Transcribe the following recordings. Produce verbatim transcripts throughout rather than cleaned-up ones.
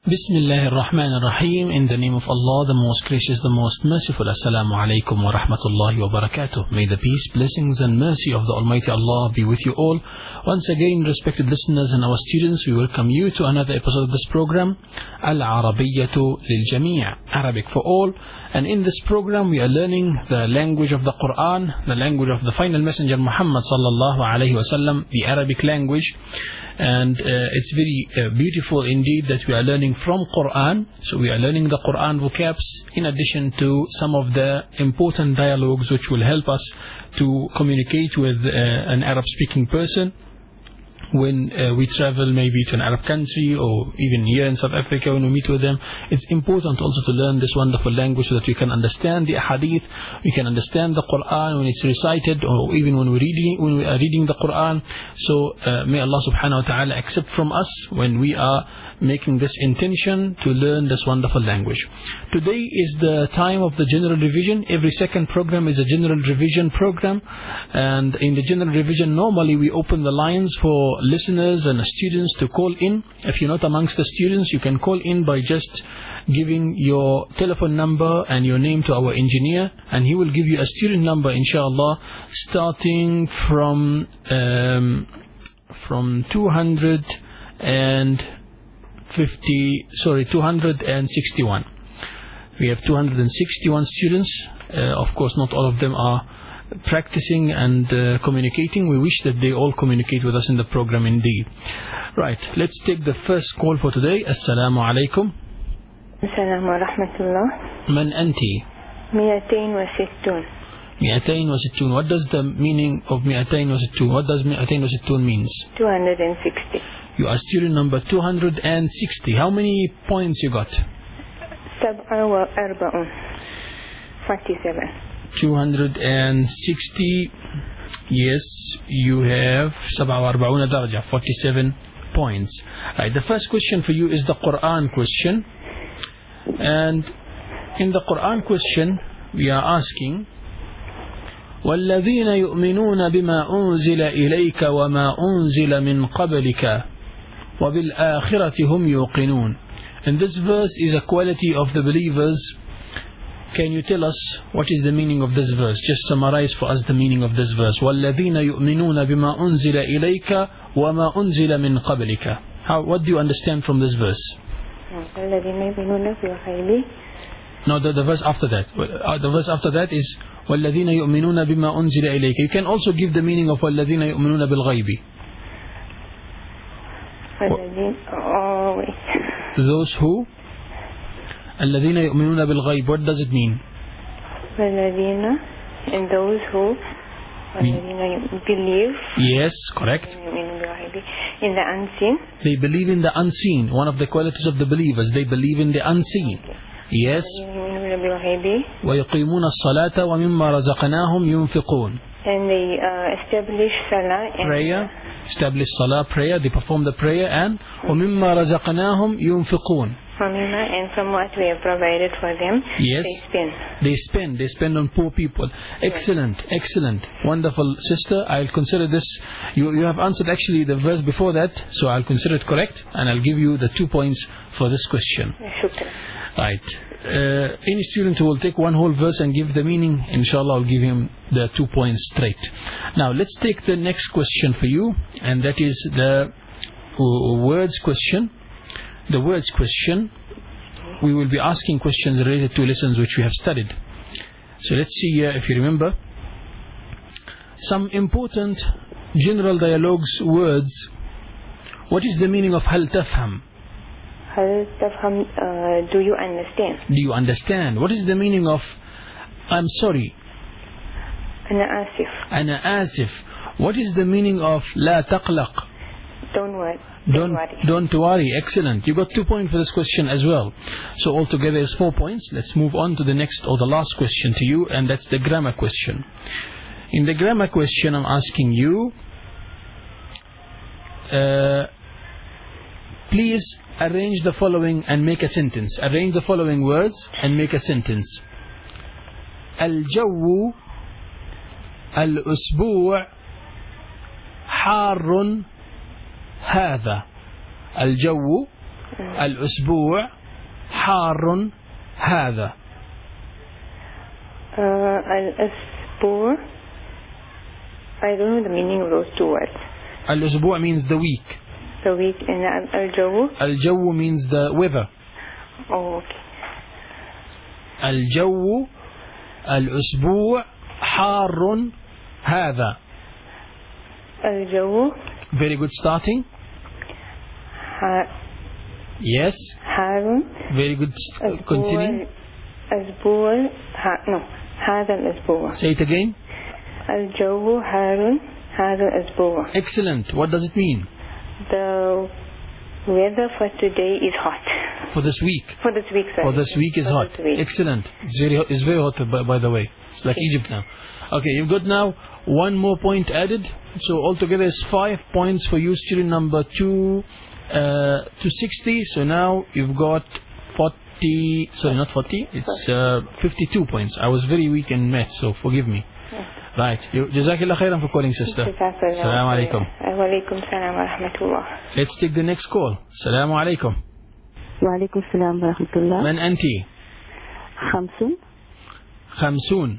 Bismillah ar-Rahman ar-Rahim. In the name of Allah, the most gracious, the most merciful. Assalamu alaikum wa rahmatullahi wa barakatuh. May the peace, blessings and mercy of the Almighty Allah be with you all. Once again, respected listeners and our students, we welcome you to another episode of this program, Al-Arabiyyatu lil-Jami', Arabic for all. And in this program, we are learning the language of the Quran, the language of the final messenger Muhammad sallallahu alayhi wa sallam, the Arabic language. And uh, it's very uh, beautiful indeed that we are learning from Quran. So we are learning the Quran vocabs in addition to some of the important dialogues which will help us to communicate with uh, an Arab speaking person when uh, we travel maybe to an Arab country or even here in South Africa when we meet with them. It's important also to learn this wonderful language so that we can understand the hadith, we can understand the Quran when it's recited, or even when, we're reading, when we are reading the Quran. So uh, may Allah subhanahu wa ta'ala accept from us when we are making this intention to learn this wonderful language. Today is the time of the general revision. Every second program is a general revision program, and in the general revision normally we open the lines for listeners and students to call in. If you're not amongst the students, you can call in by just giving your telephone number and your name to our engineer, and he will give you a student number inshallah starting from um, from two hundred fifty, sorry, two hundred sixty-one. We have two hundred sixty-one students. Uh, of course, not all of them are practicing and uh, communicating. We wish that they all communicate with us in the program indeed. Right, let's take the first call for today. Assalamu alaikum. Assalamu wa rahmatullah. Man anti? مئتين وستون. مئتين وستون. What does the meaning of مئتين وستون? What does مئتين وستون means? two hundred sixty. You are student number two hundred sixty. How many points you got? سبعة وأربعون. forty-seven. two hundred sixty. Yes, you have سبعة وأربعون درجة, forty-seven points. Right, the first question for you is the Quran question. And in the Quran question, we are asking, وَالَّذِينَ يُؤْمِنُونَ بِمَا أُنزِلَ إِلَيْكَ وَمَا أُنزِلَ مِنْ قَبْلِكَ وَبِالْآخِرَةِ هُمْ يُوقِنُونَ. And this verse is a quality of the believers. Can you tell us what is the meaning of this verse? Just summarize for us the meaning of this verse. وَالَّذِينَ يُؤْمِنُونَ بِمَا أُنزِلَ إِلَيْكَ وَمَا أُنزِلَ مِنْ قَبْلِكَ. How, what do you understand from this verse? No, the, the verse after that. Uh, the verse after that is وَالَّذِينَ يُؤْمِنُونَ بِمَا أُنزِلَ إِلَيْكَ. You can also give the meaning of وَالَّذِينَ يُؤْمِنُونَ بِالْغَيْبِ. Oh, wait. Those who? الَّذِينَ يُؤْمِنُونَ بِالْغَيْبِ. What does it mean? والذين, and those who والذين believe. Yes, correct. In the unseen. They believe in the unseen. One of the qualities of the believers, they believe in the unseen. Yes. وَيُقِيمُونَ الصَّلَاةَ وَمِمَّا رَزَقْنَاهُمْ يُنْفِقُونَ. And they uh, establish salah and prayer, establish salah, prayer, they perform the prayer, and وَمِمَّا رَزَقْنَاهُمْ يُنْفِقُونَ. And from what we have provided for them, yes, they spend. They spend. They spend on poor people. Excellent, yes. Excellent. Wonderful, sister. I'll consider this. You, you have answered actually the verse before that, so I'll consider it correct, and I'll give you the two points for this question. Shukran. Right. Uh, any student who will take one whole verse and give the meaning, inshallah, I'll give him the two points straight. Now, let's take the next question for you, and that is the words question. The words question, we will be asking questions related to lessons which we have studied. So let's see here, if you remember, some important general dialogues words. What is the meaning of هل تفهم? هل تفهم, uh, do you understand? Do you understand? What is the meaning of I'm sorry? أنا آسف. أنا آسف. What is the meaning of لا تقلق? Don't worry. Don't, don't worry. Excellent. You got two points for this question as well. So altogether is four points. Let's move on to the next or the last question to you, and that's the grammar question. In the grammar question, I'm asking you, uh, please arrange the following and make a sentence. Arrange the following words and make a sentence. الجو الأسبوع حار هذا. الجو الأسبوع حار هذا. Uh, الأسبوع. I don't know the meaning of those two words. الأسبوع means the week. The week. And الجو. الجو means the weather. Oh, okay. الجو الأسبوع حار هذا. الجو. Very good starting. ح... Yes. حار. Very good. Continue. أسبوع. ح... no. هذا الأسبوع. Say it again. الجو حار هذا الأسبوع. Excellent. What does it mean? The weather for today is hot. For this week. For this week, sorry. For this week is for hot. Week. Excellent. It's very, it's very hot, by, by the way. It's like Egypt now. Okay, you've got now one more point added. So altogether it's five points for you, student number two uh, to sixty. So now you've got forty. Sorry, not forty. It's uh, fifty-two points. I was very weak in math, so forgive me. Right. Jazakallah khairan for calling, sister. Assalamu alaikum. Wa alaikum salam wa rahmatullah. Let's take the next call. Assalamu alaikum. وعليكم السلام ورحمة الله. من أنت؟ خمسون. خمسون.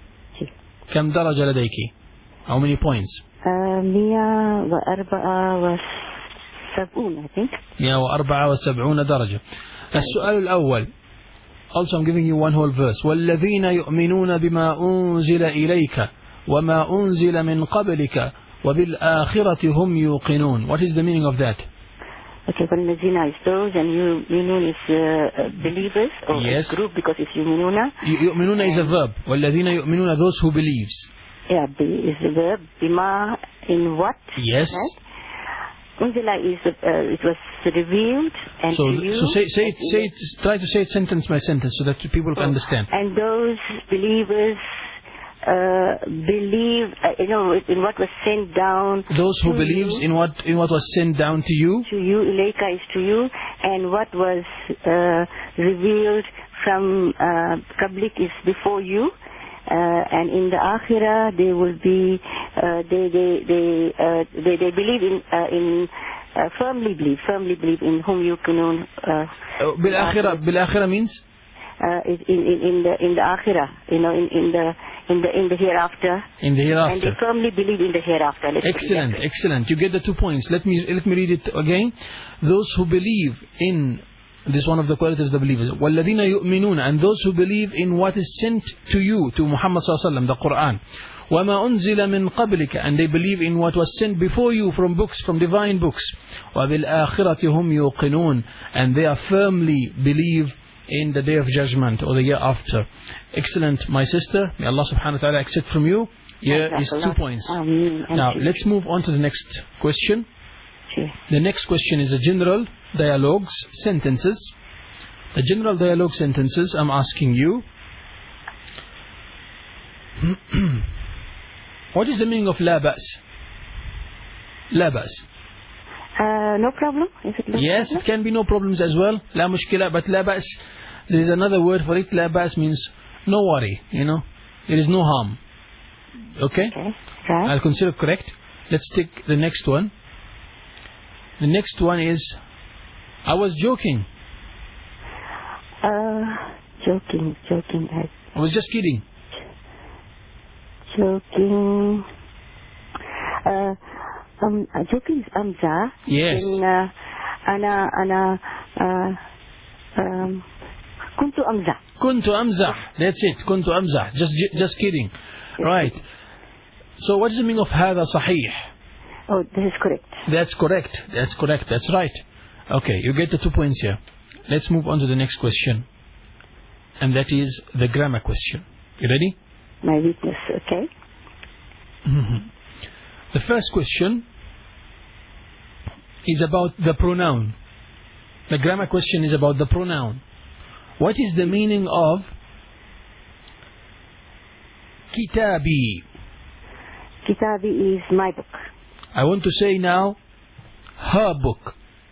كم درجة لديك؟ How many points? مئة وأربعة وسبعون I think. مئة وأربعة وسبعون درجة. السؤال الأول. Also I'm giving you one whole verse. والذين يؤمنون بما أنزل إليك وما أنزل من قبلك وبالآخرة هم يوقنون. What is the meaning of that? Okay, والذين is those and you يؤمنون is uh, believers or yes. group because it's يؤمنون. يؤمنون is a verb. والذين يؤمنون those who believes. Yeah, is the verb. بما in what? Yes. Right? Unzila is uh, it was revealed and so, to you. So say, say it, say it, try to say it sentence by sentence so that people can understand. And those believers uh, believe, uh, you know, in what was sent down. Those who believes in what in what was sent down to you. To you, Ilayka is to you, and what was uh, revealed from uh, public is before you. Uh, and in the Akhirah, they will be, uh, they they they, uh, they they believe in uh, in uh, firmly believe, firmly believe in whom you can. Uh, bil Akhirah, bil Akhirah means. Uh, in, in in the in the Akhirah, you know, in, in the in the in the hereafter. In the hereafter. And they firmly believe in the hereafter. Let's excellent, excellent. You get the two points. Let me let me read it again. Those who believe in. This is one of the qualities of the believers. وَالَّذِينَ يُؤْمِنُونَ and those who believe in what is sent to you, to Muhammad sallallahu alaihi wasallam, the Quran. وَمَا أُنزِلَ مِن قَبْلِكَ and they believe in what was sent before you from books, from divine books. وَبِالْآخِرَةِ هُمْ يُوقِنُونَ and they are firmly believe in the day of judgment or the year after. Excellent, my sister. May Allah subhanahu wa ta'ala accept from you. Here is two points. Now let's move on to the next question. The next question is a general dialogues sentences. The general dialogue sentences I'm asking you. What is the meaning of la ba's? La ba's. Uh, no problem. Is it no yes, problem? It can be no problems as well. La mushkila, but la ba's. There is another word for it. La ba's means no worry. You know, there is no harm. Okay. Okay. Right. I'll consider correct. Let's take the next one. The next one is, I was joking. Uh, joking, joking. I, I was just kidding. Joking. Uh, um, joking is amza. Yes. In, uh, ana, ana, uh, um, kuntu amza. Kuntu amzah. That's it. Kuntu amzah. Just, just kidding. Right. So what is the meaning of هذا صحيح? Oh, this is correct. That's correct. That's correct. That's right. Okay, you get the two points here. Let's move on to the next question. And that is the grammar question. You ready? My weakness, okay. Mm-hmm. The first question is about the pronoun. The grammar question is about the pronoun. What is the meaning of kitabi? Kitabi is my book. I want to say now, her book.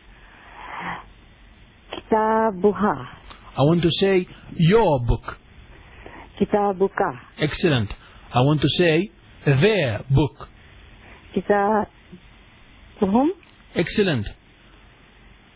Kitabuha. I want to say, your book. Kitabuka. Excellent. I want to say, their book. Kitabuhum. Excellent.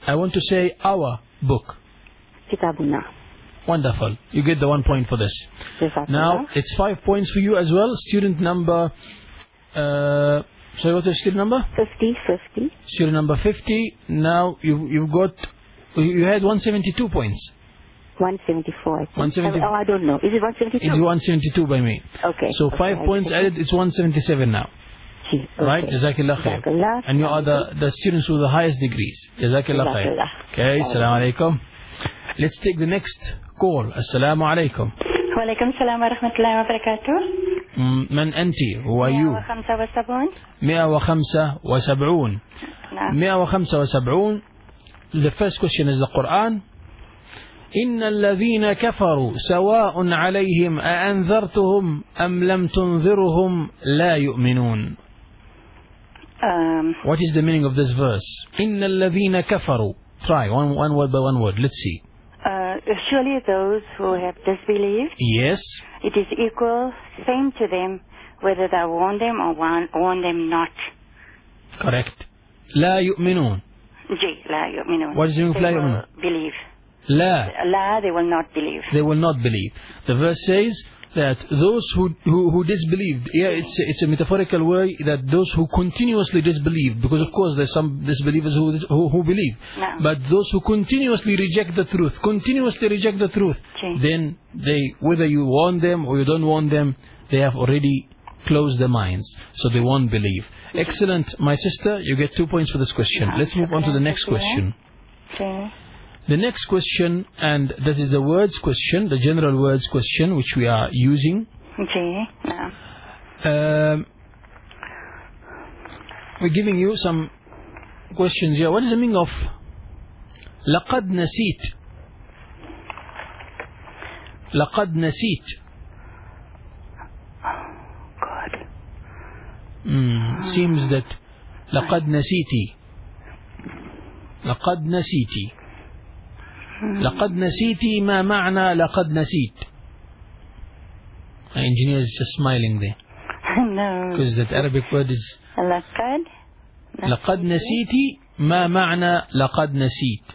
I want to say our book. Kitabuna. Wonderful. You get the one point for this. Now, it's five points for you as well. Student number... Uh, sorry, what's the student number? fifty, fifty. Student number fifty. Now, you, you've got... You had one hundred seventy-two points. one seventy-four, I think. one seventy Oh, I don't know. Is it one seventy-two? It's one seventy-two by me. Okay. So okay. five points added, it's one seventy-seven now. Okay. Right? Jazakallah khair. Jazakallah. And you are the, the students with the highest degrees. Jazakallah khair. Jazakallah. Okay, assalamu alaikum. Let's take the next call. Assalamu alaikum. Wa alaikum salam wa rahmatullahi wa barakatuh. من أنت? Who are you? مئة وخمسة وسبعون. مئة وخمسة وسبعون. The first question is the Quran. إن الذين كفروا سواء عليهم أأنذرتهم أم لم تنذرهم لا يؤمنون. Um, What is the meaning of this verse? إن الذين كفروا. Try one, one word by one word. Let's see. uh, surely those who have disbelieved, Yes. it is equal, same to them, whether thou warn them or warn, warn them not. Correct. لا يؤمنون. J, la yu'minun. What is the meaning of They لا will يؤمنون? believe. لا. La, they will not believe. They will not believe. The verse says that those who who, who disbelieved, yeah, it's it's a metaphorical way that those who continuously disbelieve, because of course there's some disbelievers who who, who believe, No. but those who continuously reject the truth, continuously reject the truth, Okay. then they, whether you warn them or you don't warn them, they have already closed their minds, so they won't believe. Excellent, my sister. You get two points for this question. No, Let's move on to the next okay. question. Okay. The next question, and that is the words question, the general words question which we are using. J, no. Um, we're giving you some questions here. What is the meaning of لقد نسيت? لقد نسيت. God. Mm, seems that لقد نسيتي. لقد نسيتي. لقد نسيتي ما معنى لقد نسيت? My engineer is just smiling there. No. Because that Arabic word is لقد. لقد نسيتي ما معنى لقد نسيت?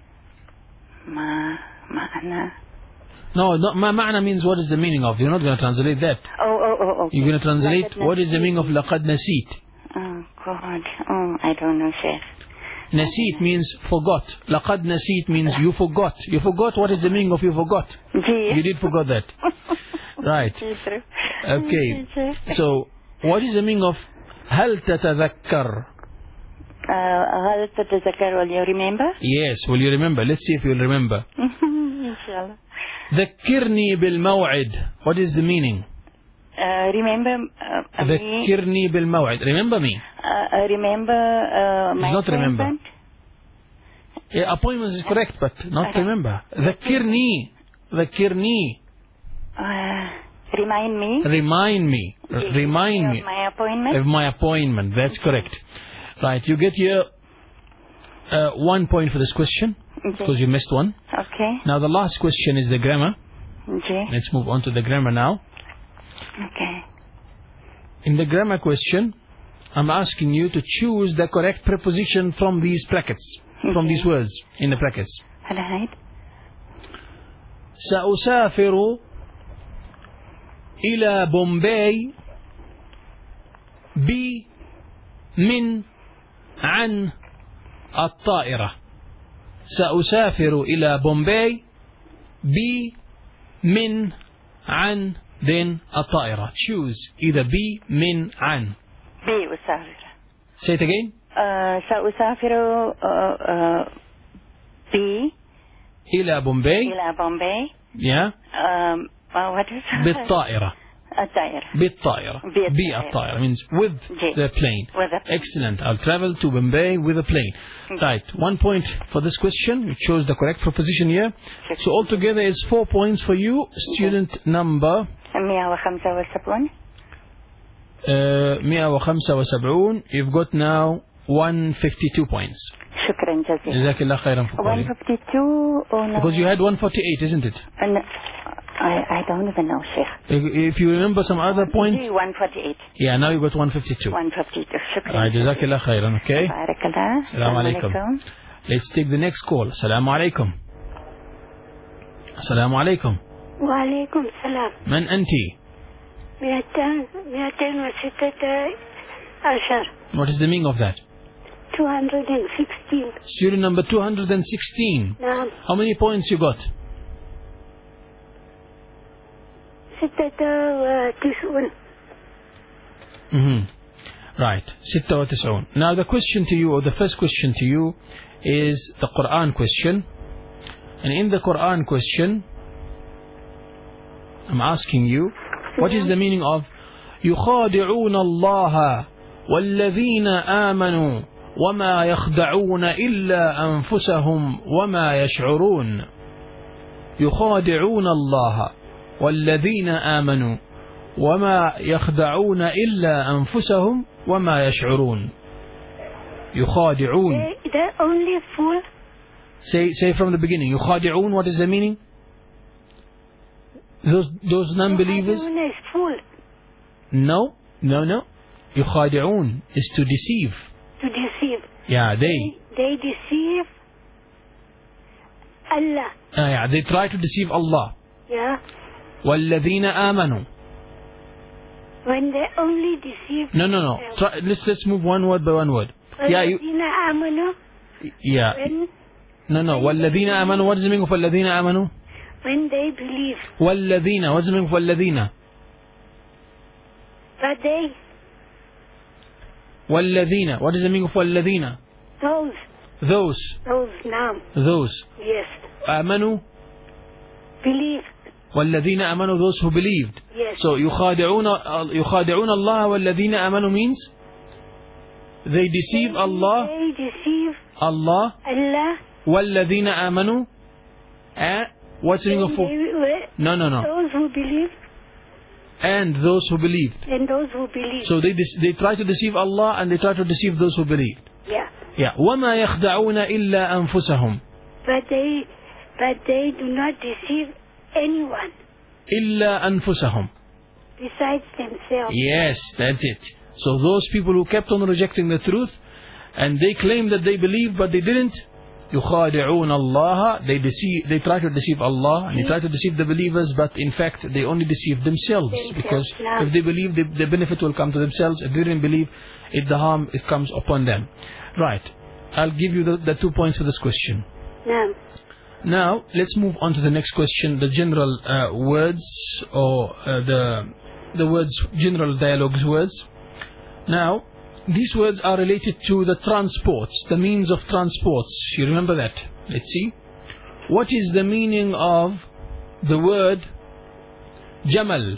ما معنى. No, not ما معنى means what is the meaning of. You're not going to translate that. Oh, oh, oh, okay. You're going to translate لقد what is the نسيت. meaning of لقد نسيت. Oh, God. Oh, I don't know, Sheikh. Naseet means forgot. Laqad naseet means you forgot. You forgot. What is the meaning of you forgot? G. You did forgot that. Right. Okay. So, what is the meaning of هل تتذكر? Uh, هل تتذكر, will you remember? Yes, will you remember? Let's see if you'll remember. Inshallah. ذكرني بالموعد. What is the meaning? Uh, remember uh, me. ذكرني بالموعد. Remember me. Uh, uh, remember uh, my Not remember. appointment? Yeah, appointment is correct, but not remember. ذكرني. ذكرني. Uh, remind me. Remind me. R- Remind of me my appointment. of my appointment. That's correct. Right, you get here uh, one point for this question because you missed one. Okay. Now the last question is the grammar. J. Let's move on to the grammar now. Okay. In the grammar question, I'm asking you to choose the correct preposition from these brackets, from these words in the brackets. Right. سأسافر إلى بومباي ب من عن الطائرة. سأسافر إلى بومباي ب من عن then الطائرة. Choose either B من عن. B. أسافر. Say it again. Uh, سأسافر uh, uh, B. إلى بومباي. إلى بومباي. Yeah. Um, uh, what is it? بالطائرة. الطائرة. بالطائرة. بالطائرة means with J. the plane. With the plane. Excellent. I'll travel to Bombay with a plane. Right. One point for this question. You chose the correct proposition here. So altogether it's four points for you. Student number مئة وخمسة وسبعون. uh, مئة وخمسة وسبعون. You've got now one hundred fifty-two points. شكرا جزيلا. جزاك الله خيرا for one calling. fifty-two or no? Because you had one hundred forty-eight, isn't it? Uh, no. I, I don't even know, Sheikh. If you remember some other point. one forty-eight. Yeah, now you got one hundred fifty-two. one fifty-two. شكرا. Right, جزاك الله خيرا. Okay. بارك الله. السلام عليكم. Let's take the next call. Assalamu alaikum. Assalamu alaikum. وعليكم السلام. من أنت? مئتين مئتين وستة عشر. What is the meaning of that? two hundred sixteen. Student number two hundred sixteen. نعم. How many points you got? ستة وتسعون. Mm-hmm. Right. ستة وتسعون. Now the question to you, or the first question to you, is the Quran question. And in the Quran question, I'm asking you, what is the meaning of يخادعون الله والذين آمنوا وما يخدعون إلا أنفسهم وما يشعرون. يخادعون الله والذين آمنوا وما يخدعون إلا أنفسهم وما يشعرون. يخادعون. They, they're only fool. Say, say from the beginning. يخادعون, what is the meaning? Those, those non-believers? يخادعون is fool. No, no, no. يخادعون is to deceive. To deceive. Yeah, they. They deceive Allah. Uh, yeah, they try to deceive Allah. Yeah. والذين آمنوا. When they only deceive. No, no, no. Try, let's let's move one word by one word. Yeah, you, والذين آمنوا. yeah. When, No, no. والذين آمنوا. What is the meaning of والذين آمنوا? when they believe. والذين. What is the meaning of والذين? But they. والذين. What is the meaning of والذين? Those. Those. Those now. Those. Yes. آمنوا. Believe. والذين آمنوا. Those who believed. Yes. So يخادعون يخادعون الله والذين آمنوا means they deceive Allah. They deceive Allah. Allah. والذين آمنوا. Uh, what's the meaning of? They, No, no, no. those who believe And those who believed. and those who believe. So they they try to deceive Allah and they try to deceive those who believed. Yeah. Yeah. وما يخدعون إلا أنفسهم. But they, but they do not deceive anyone إلا أنفسهم. besides themselves. Yes, that's it. So those people who kept on rejecting the truth and they claim that they believe but they didn't, يخادعون الله, they deceive, they try to deceive Allah and they try to deceive the believers, but in fact they only deceive themselves, Themselves, because no. if they believe, the, the benefit will come to themselves. If they didn't believe, it, the harm it comes upon them. Right. I'll give you the, the two points for this question. No. Now let's move on to the next question. The general uh, words, or uh, the the words, general dialogues words. Now these words are related to the transports, the means of transports. You remember that? Let's see. What is the meaning of the word Jamal?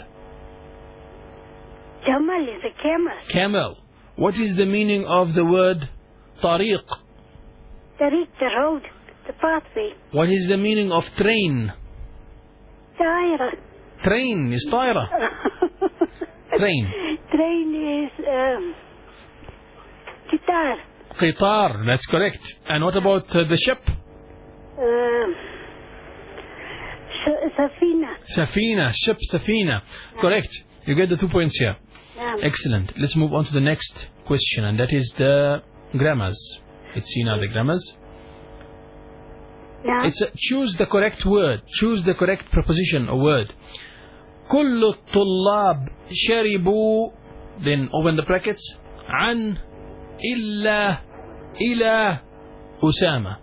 Jamal is a camel. Camel. What is the meaning of the word Tariq? Tariq, the road, the pathway. What is the meaning of train? Taira. Train is Taira. Train. Train is um, guitar. Qitar, that's correct. And what about uh, the ship? Um, Sh- Safina. Safina, ship Safina. Correct. You get the two points here. Yeah. Excellent. Let's move on to the next question, and that is the grammars. Let's see now the grammars. Yeah. It's a, choose the correct word. Choose the correct preposition or word. كل الطلاب شربوا, then open the brackets, عن إلا إلى أسامة.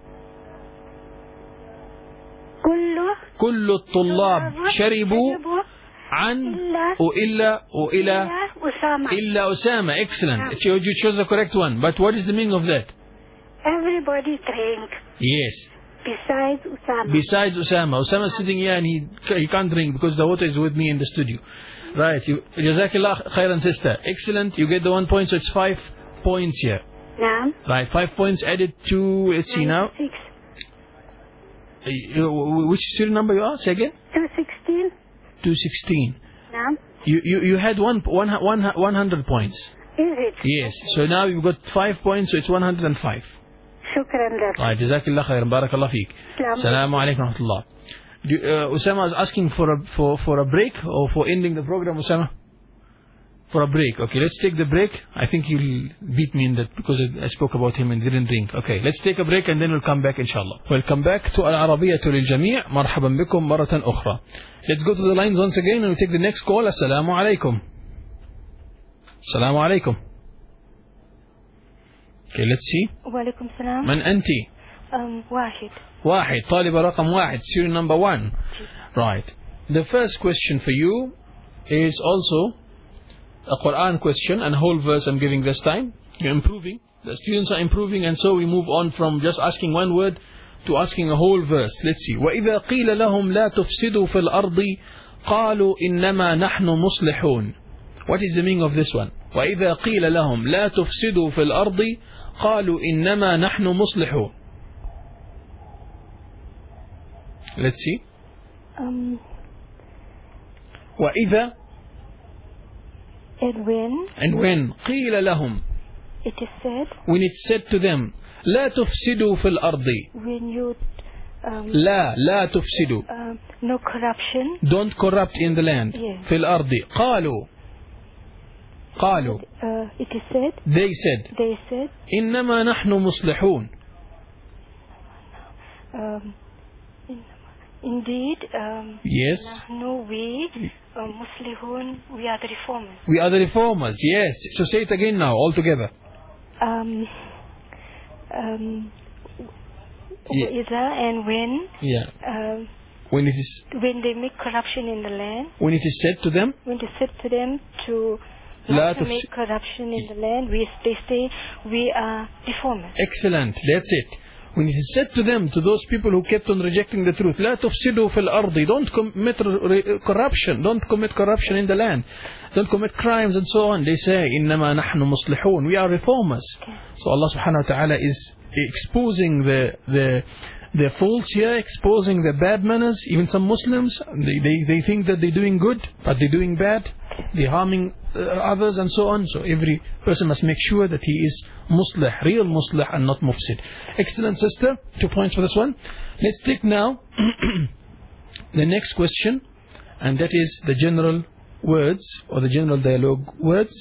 كل كل الطلاب شربوا عن وإلا وإلى Usama. إلا أسامة. Excellent. You you chose the correct one. But what is the meaning of that? Everybody drank Yes. besides Usama. Besides Usama. Usama is sitting here and he he can't drink because the water is with me in the studio. Right. You, Jazakallah khairan, sister. Excellent. You get the one point, so it's five points here. Now. Right. Five points added to, let's see now. Six. Uh, Which serial number you are? Say again? Two sixteen. two sixteen. Now. You, you, you had one, one, one, one hundred points. Is it? Yes. So now you've got five points, so it's one hundred five. Shukran lak. Right. Jazakallah khairan. Barakallah feek. Assalamu alaikum wa rahmatullah. Do, uh, Usama is asking for a, for, for a break or for ending the program, Usama? For a break. Okay, let's take the break. I think you'll beat me in that because I spoke about him and didn't ring. Okay, let's take a break and then we'll come back inshallah. Welcome back to Al-Arabiyyah للجميع. مرحبا بكم مرة أخرى. Let's go to the lines once again and we'll take the next call. Assalamu alaikum. Assalamu alaikum. Okay, let's see. وعليكم السلام. من أنت؟ Um, واحد. واحد. طالبة رقم واحد. Student number one. Right. The first question for you is also a Quran question and a whole verse I'm giving this time. You're improving. The students are improving, and so we move on from just asking one word to asking a whole verse. Let's see. وَإِذَا قِيلَ لَهُمْ لَا تُفْسِدُوا فِي الْأَرْضِ قَالُوا إِنَّمَا نَحْنُ مُصْلِحُونَ. What is the meaning of this one? وَإِذَا قِيلَ لَهُمْ لَا تُفْسِدُوا فِي الْأَرْضِ قَالُوا إِنَّمَا نَحْنُ مُصْلِحُونَ. Let's see. Um, وَإِذَا and when and when قِيلَ لَهُمْ it is said, when it's said to them لا تفسدوا في الأرض when you um, لا لا تفسدوا uh, no corruption, don't corrupt in the land. Yes. في الأرض قالوا قالوا uh, it is said, they said they said, إنما نحن مصلحون. um, in, indeed, um, Yes, no, we uh, Muslihun, we are the reformers. we are the reformers. Yes, so say it again now all together. Um, um, Yeah. وإذا and when Yeah, um, when it is when they make corruption in the land, when it is said to them when they said to them to لا not to تفس- make corruption in the land, we, they say we are reformers. excellent, that's it. When it is said to them, to those people who kept on rejecting the truth, لا تفسدوا في الأرض, don't commit r- corruption, don't commit corruption in the land, don't commit crimes and so on. They say, إنما نحن مصلحون, we are reformers. Okay. So Allah subhanahu wa ta'ala is exposing the the the faults here, exposing the bad manners. Even some Muslims, they, they, they think that they're doing good, but they're doing bad. They're harming uh, others and so on. So every person must make sure that he is muslih, real muslih and not mufsid. Excellent, sister. Two points for this one. Let's take now the next question, and that is the general words or the general dialogue words.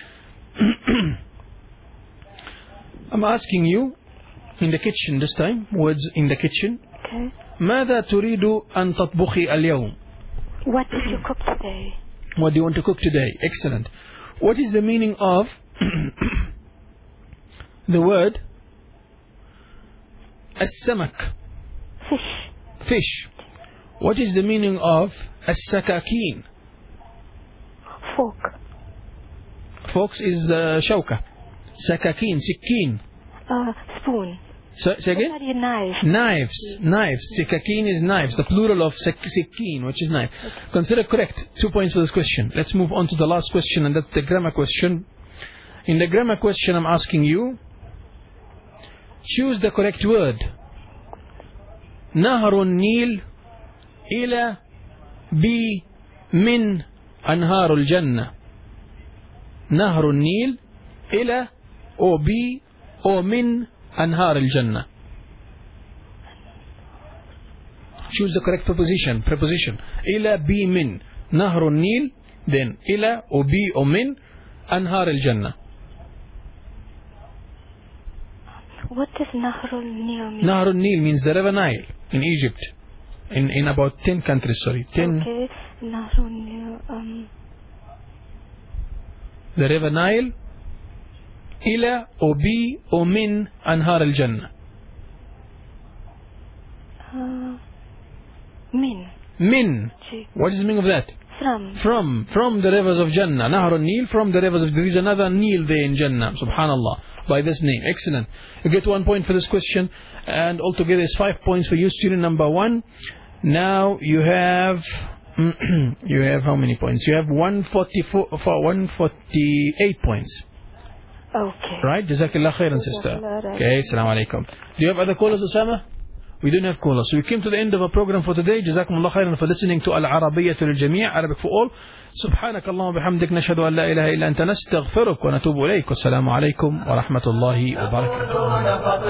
I'm asking you in the kitchen this time, words in the kitchen. Okay. ماذا تريد أن تطبخي اليوم? What did you cook today? What do you want to cook today? Excellent. What is the meaning of the word السمك? Fish. Fish. What is the meaning of السكاكين? Fork. Folks is uh, شوكة. سكاكين, سكين. Uh, spoon. So, say again? What are your knife? Knives, knives. Sikakin is knives. The plural of sikin, which is knife. Consider correct. Two points for this question. Let's move on to the last question, and that's the grammar question. In the grammar question, I'm asking you, choose the correct word. نهر النيل إلى بي من أنهار الجنة. نهر النيل إلى أو بي أو من أنهار الجنة. Choose the correct preposition. Preposition. إلى بي من نهر النيل, then إلى أو بي أو من أنهار الجنة. What does Nahrul Nil mean? نهر النيل means the river Nile in Egypt. In in about ten countries. Sorry, ten. Okay. Nahrul Nil. Um. The river Nile. إلى أو بي أو من أنهار الجنة. Uh, min. من. G. What is the meaning of that? From. From, from the rivers of Jannah. Nahr al-Nil, from the rivers of, there is another Nil there in Jannah. Subhanallah. By this name. Excellent. You get one point for this question. And altogether it's five points for you, student number one. Now you have, you have how many points? You have one forty-four, for one forty-eight points. Okay. Right? Jazakallah khairan, sister. Okay, assalamu alaikum. Do you have other callers, Osama? We don't have callers. So we came to the end of our program for today. Jazakumullah khairan for listening to Al-Arabiyyah lil-Jami', Arabic for all. سبحانك اللهم وبحمدك نشهد أن لا إله إلا أنت نستغفرك ونتوب إليك والسلام عليكم ورحمة الله وبركاته.